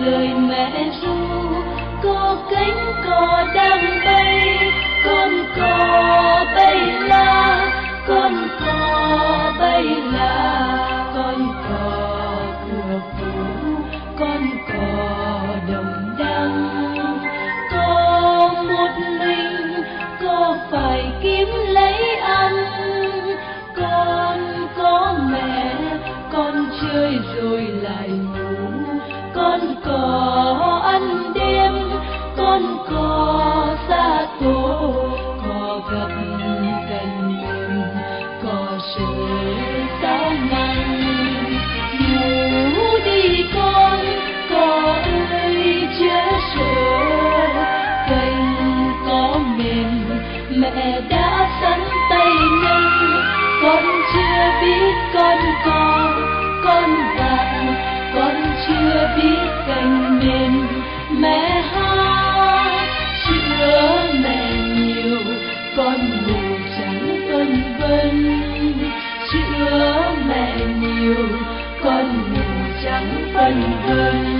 lời mẹ ru, có cánh cò đang bay, con cò bay la, con cò bay la, con cò cửa phủ, con cò đồng đăng. Có một mình có phải kiếm lấy ăn, con có mẹ con chơi rồi lại ngủ, con có ăn đêm, con có xa tổ, có gặp cành mềm, có sợi sao măng. Ngủ đi con, có ơi chớ sợ, cành có mềm mẹ đã sẵn tay nâng. Con chưa biết con cò, con vàng, con chưa biết cành mềm mẹ hát. Sữa mẹ nhiều, con ngủ chẳng phân vân. Sữa mẹ nhiều, con ngủ chẳng phân vân.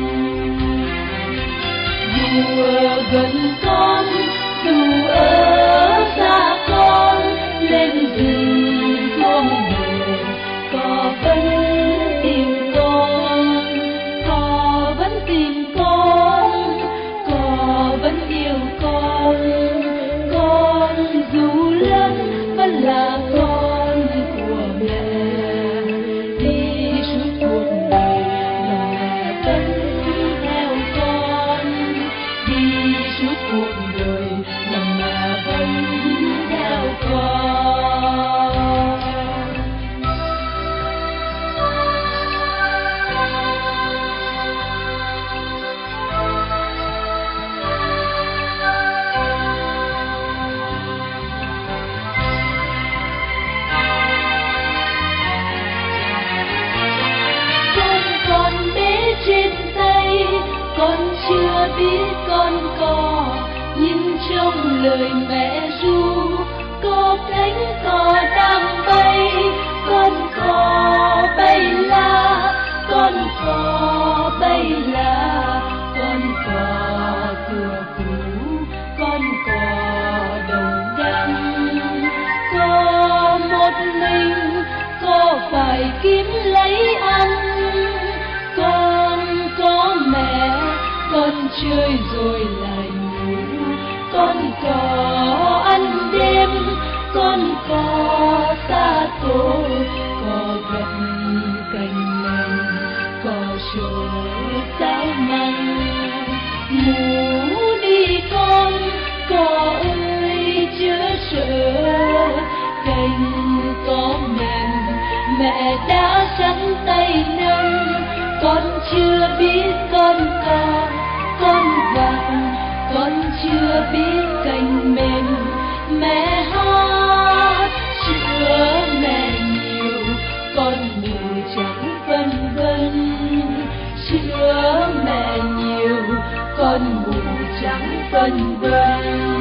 Dù ở gần con, dù ở xa con, lên rừng không về, cò vẫn tìm con, cò vẫn tìm con, cò vẫn yêu con dù lớn vẫn là con của mẹ. Đi suốt cuộc đời là mẹ vẫn theo con, đi suốt cuộc đời là mẹ vẫn theo con. Con bé trên tay, con chưa biết con cò, nhưng trong lời mẹ ru có cánh cò đang bay. Con cò bay la, con cò bay la, con cò cửa phủ, con cò đồng đăng. Có một mình có phải kiếm lấy ăn, con có mẹ con chơi rồi lại ngủ, con có ăn đêm, con có xa tổ, có gặp cành mềm, có sợi sao măng. Ngủ đi con, cò ơi chớ sợ, cành có mềm mẹ đã sẵn tay nâng. Con chưa biết con cò, con vàng, con chưa biết cành mềm mẹ hát. Sữa mẹ nhiều, con ngủ chẳng phân vân. Sữa mẹ nhiều, con ngủ chẳng phân vân.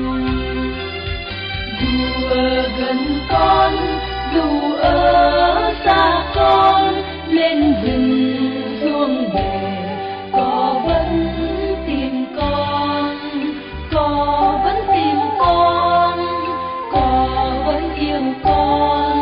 Dù ở gần con, dù ở xa con, lên rừng xuống về, cò vẫn tìm con, cò vẫn tìm con, cò vẫn yêu con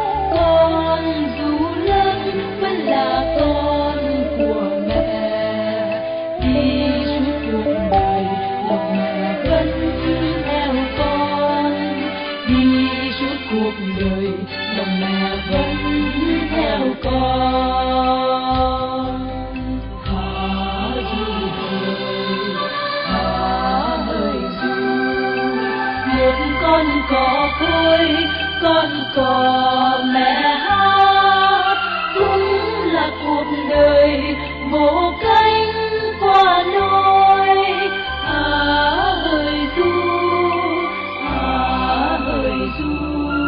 dù lớn vẫn là con của mẹ. Đi suốt cuộc đời lòng mẹ vẫn theo con, đi suốt cuộc đời lòng mẹ vẫn theo con. Con cò khôi, con cò mẹ hát, cũng là cuộc đời vỗ cánh qua nôi. Hỡi ru,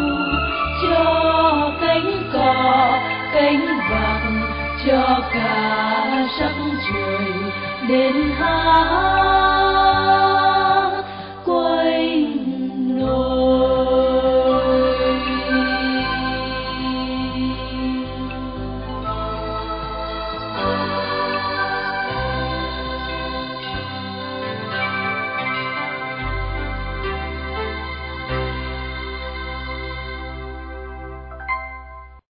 cho cánh cò cánh vàng, cho cả sắc trời đến hát.